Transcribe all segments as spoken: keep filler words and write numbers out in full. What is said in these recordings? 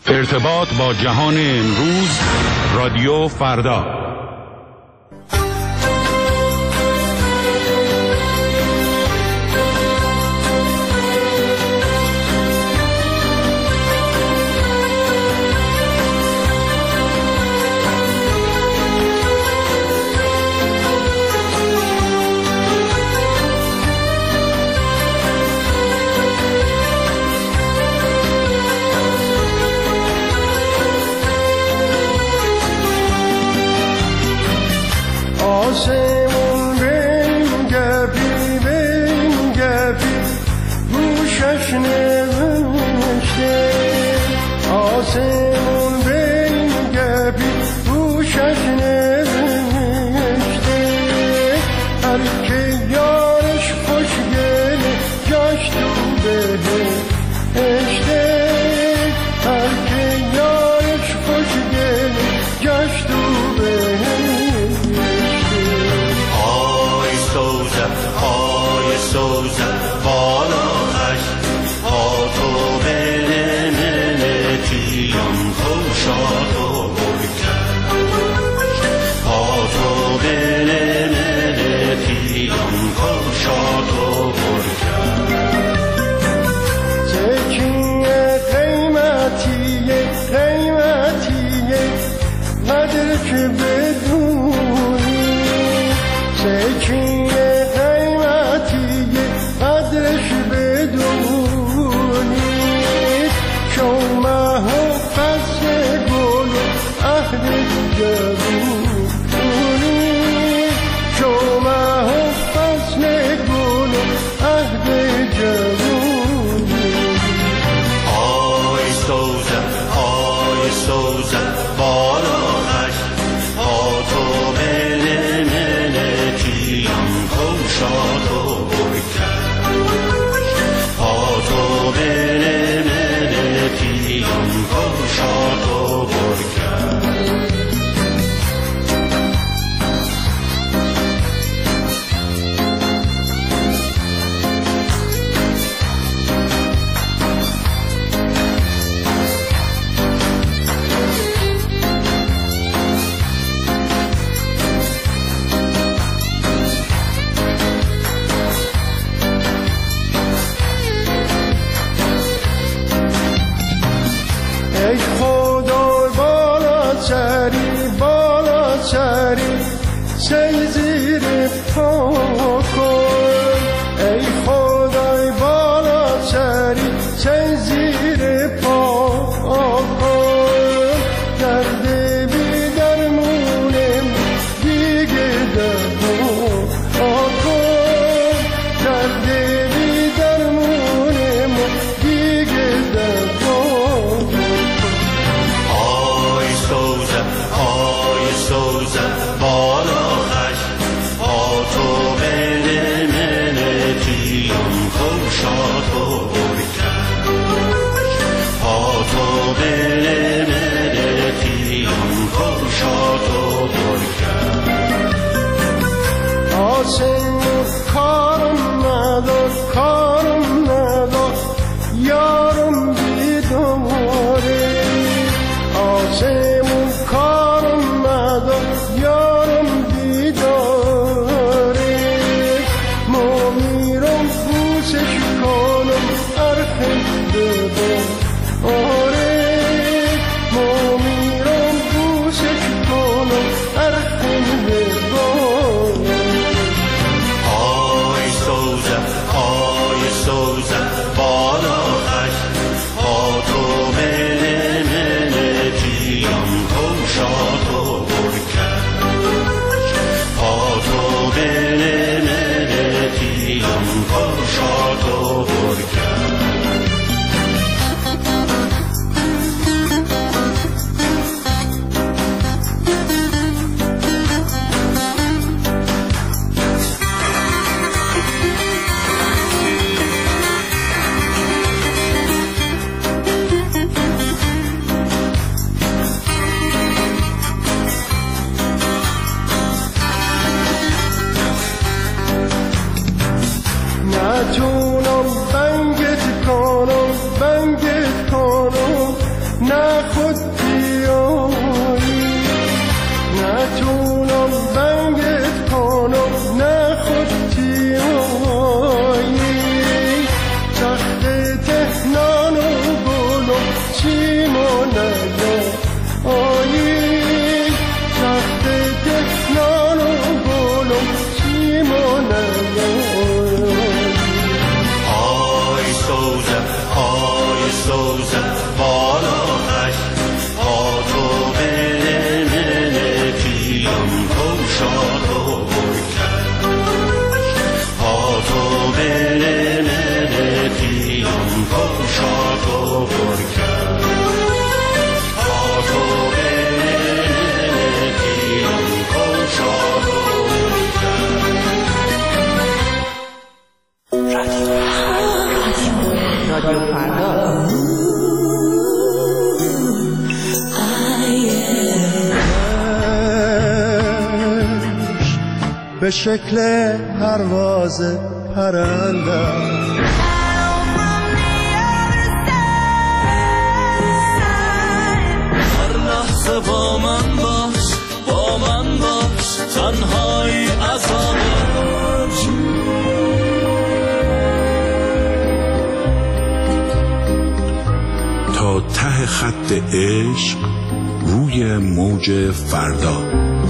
ارتباط با جهان امروز، رادیو فردا. آسمون بین گپی بین گپی گوشش نوشته، آسمون بین گپی گوشش نوشته، هر که یارش خوشگله جاش تو بهشته، هر که یارش خوشگله جاش تو بهشته. های سوزن بالاش ها تو بله مله تیان خوشات و برکن، ها تو بله مله تیان خوشات و برکن. تکیه قیمتیه قیمتیه قدر که بدونی، تکیه قدرش بدونی، شما ها فصل گل عهد جوونی، شما ها فصل گل عهد جوونی. آی سوزن آی سوزن بالاش ها تو بله مله تیان خوشات و برکن، ها تو بله مله تیان خوشات و برکن. ای خدای بالا سری بالا سری سی زیر پا کن، ای خدای بالا سری سی زیر پا کن، درد بی درمونم دیگه درمون کن، درد بی درمونم دیگه درمون. آی سوزن آی سوزن بالاش ها تو به به شکل پرواز پرنده. هر لحظه با من باش، با من باش، تنهایی عذابه. تا ته خط عشق روی موج فردا.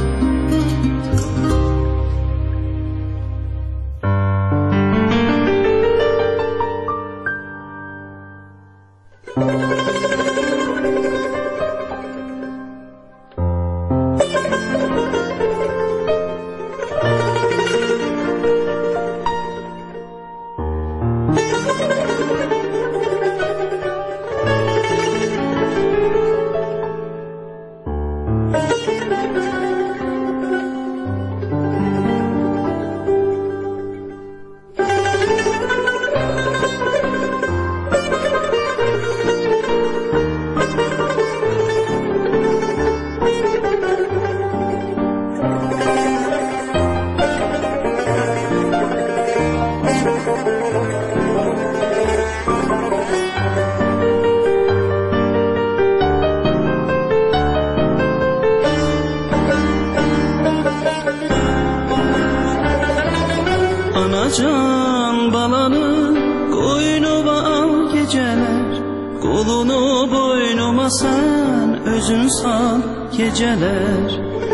Anacan balanı koynuma al geceler, kolunu boynuma sen özün sal geceler.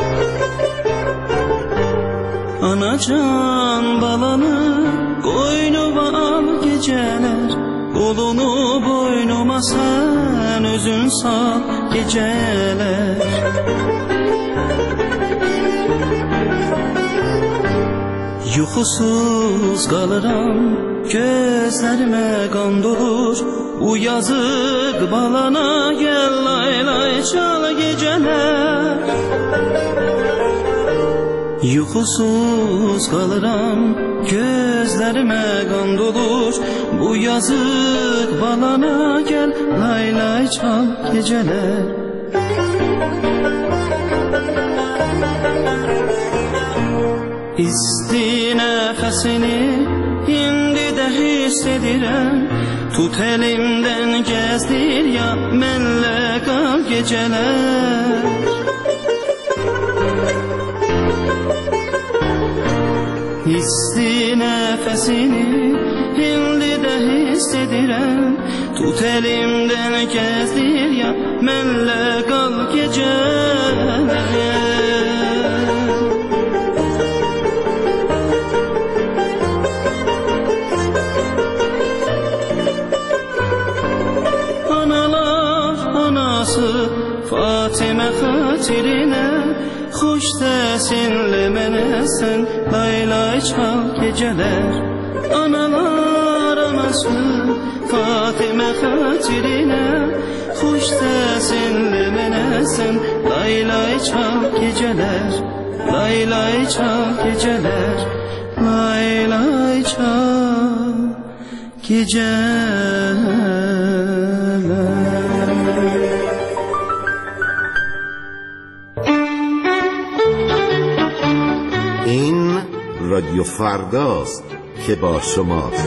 Anacan balanı koynuma al geceler, kolunu boynuma sen özün sal geceler. Yuxusuz qalıram, gözlərimə qan dolur. Bu yazıq balana gəl lay lay çal gecələr. Yuxusuz qalıram, gözlərimə qan dolur. Bu yazıq balana gəl lay lay çal gecələr. İsti nəfəsini indi də hiss edirəm. Tut elimdən gəzdir ya mənlə qal gecələr. İsti nəfəsini indi də hiss edirəm. Tut elimdən gəzdir ya mənlə qal gecələr. Fatimə xatirinə xoş səsinlə mənə sən lay lay çal gecələr. Analar anası Fatimə xatirinə xoş səsinlə mənə sən lay lay çal gecələr. Lay lay çal gecələr. Lay lay çal gecələr. این رادیو فرداست که با شماست.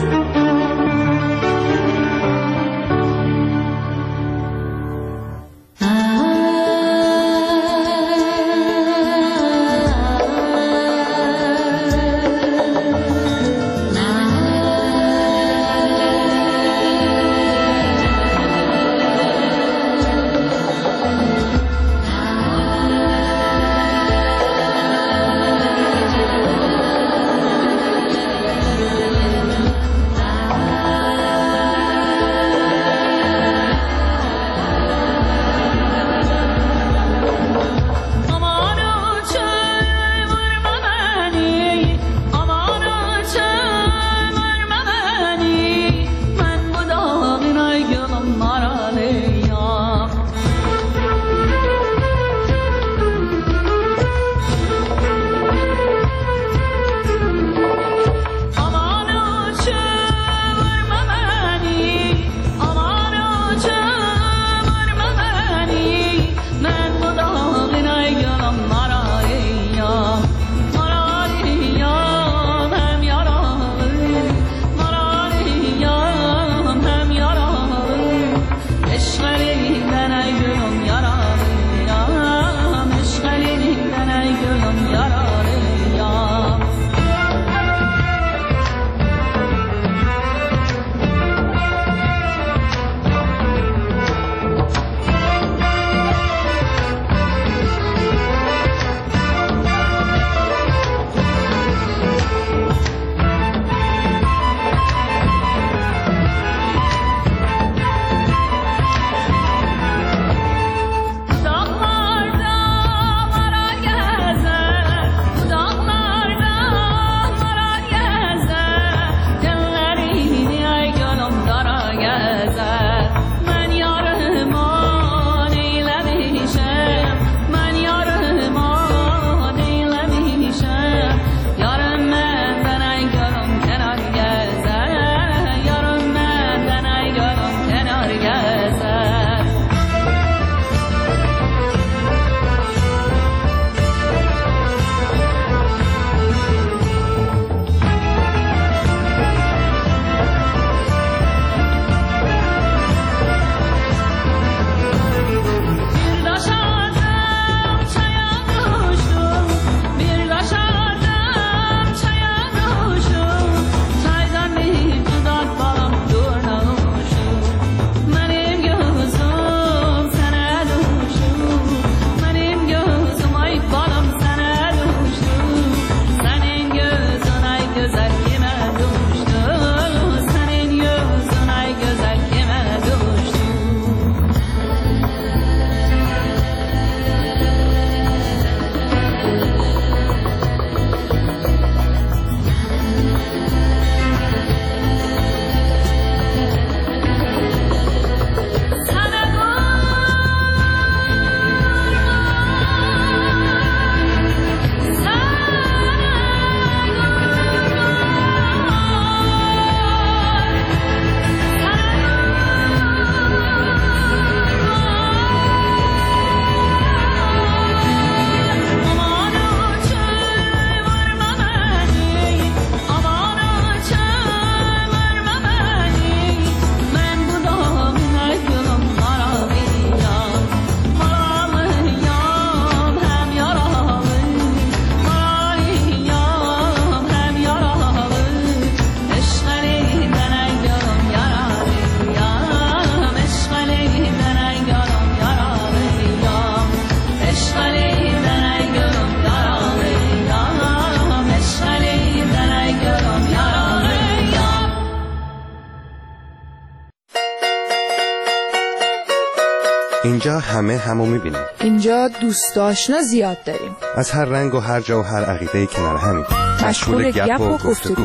اینجا همه همو میبینیم. اینجا دوست آشنا زیاد داریم. از هر رنگ و هر جا و هر عقیده کنار همیم. مشغول گپ و گفتگو.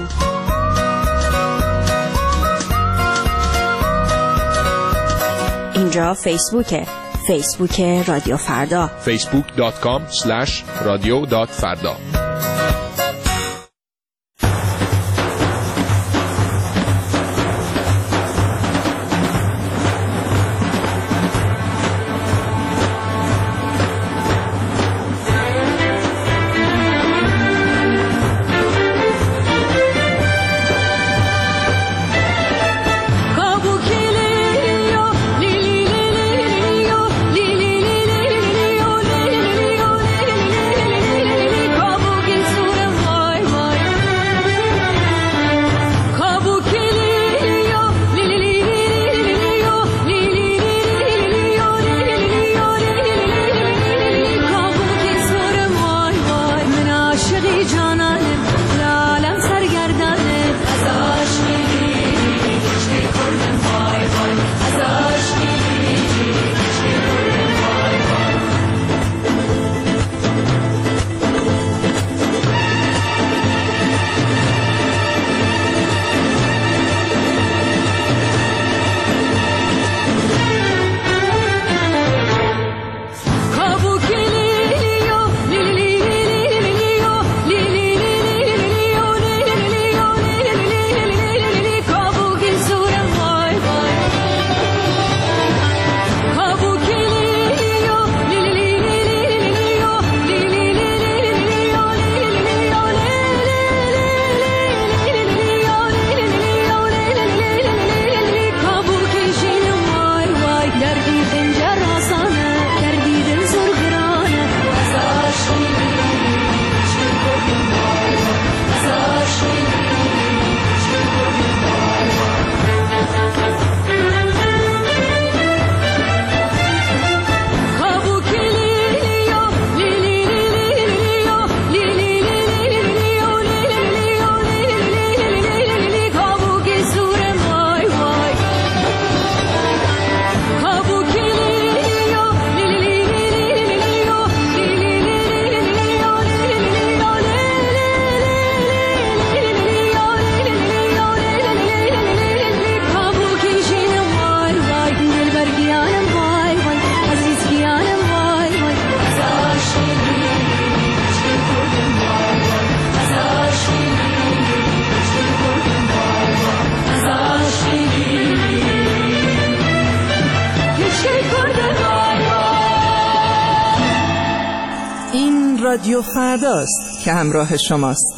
اینجا فیسبوکه. فیسبوک رادیو فردا. فیسبوک دات کام اسلش رادیو دات فردا. رادیو فرداست که همراه شماست.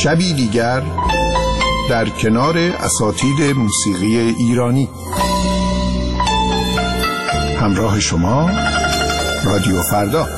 شبی دیگر در کنار اساطیر موسیقی ایرانی. همراه شما رادیو فردا.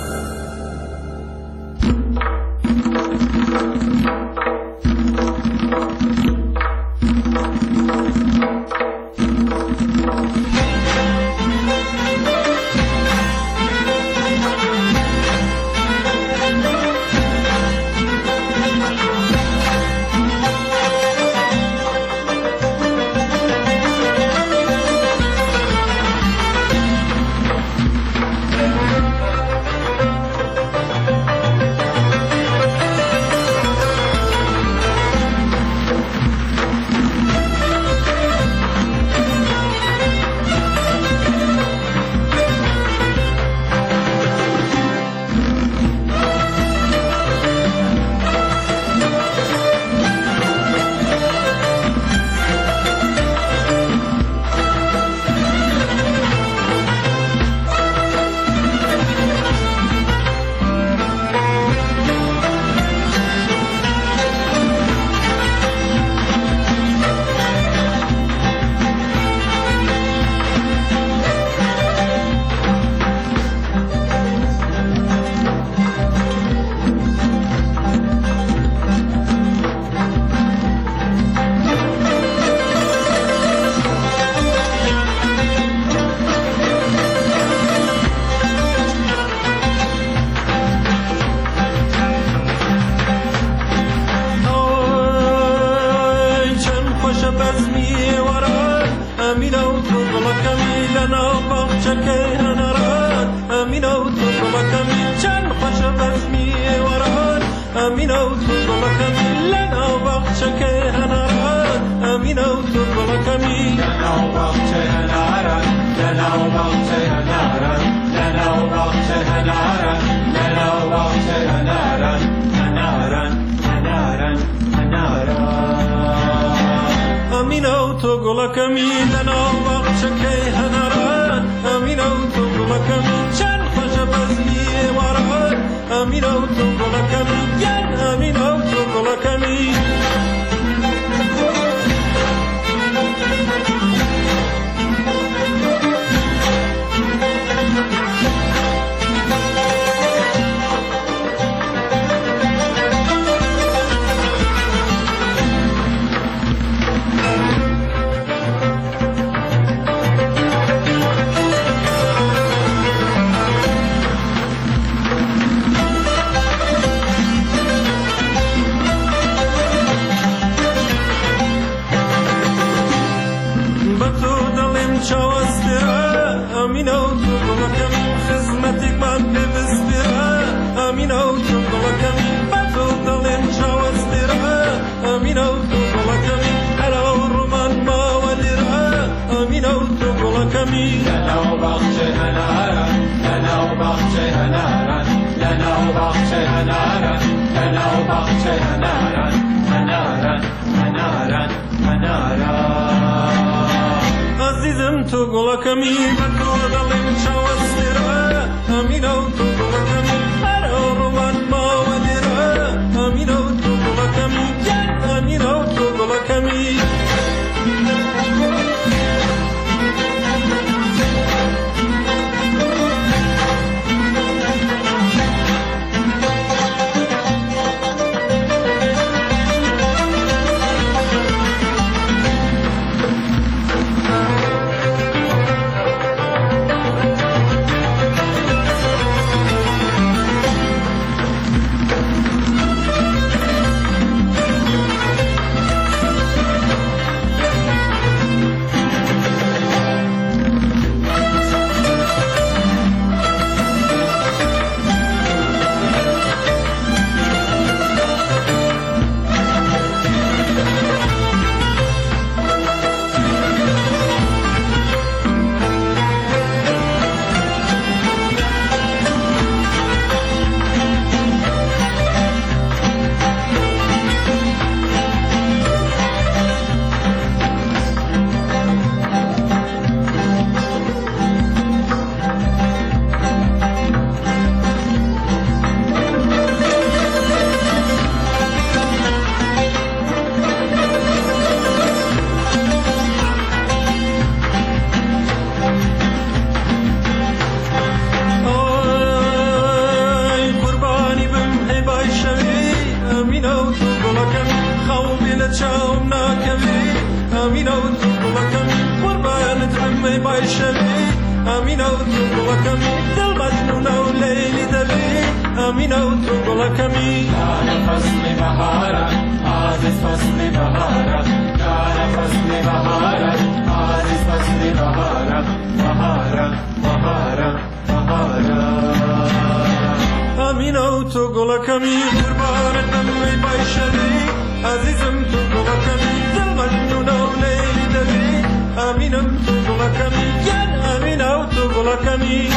امین او تو گلکمی جان فصل بهارت آز فصل بهارت جان فصل بهارت آز فصل بهارت بهارت بهارت بهارت امین او تو گلکمی قربانتم می بایشدی عزیزم تو گلکمی دل مجنون و لیلی دلی امینم تو گلکمی جان امین او تو گلکمی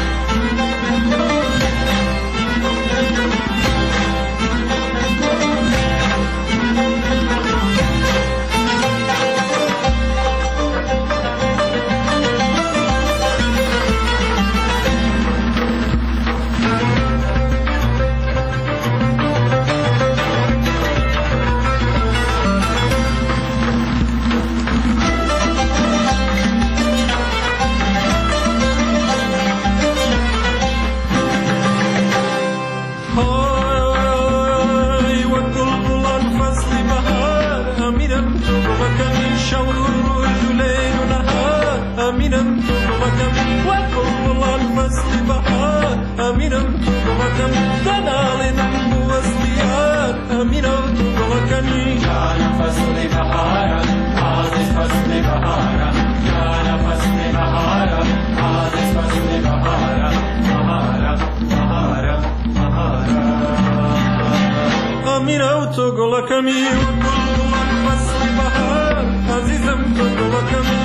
امینم تو گلکمی و کل الفصل بهار امینم تو گلکمی دنالینم بو اصلیار امینم تو گلکمی جان فصل بهارت آز فصل بهارت جان فصل بهارت آز فصل بهارت بهارت بهارت بهارت امینم تو گلکمی و کل الفصل بهار عزیزم تو گلکمی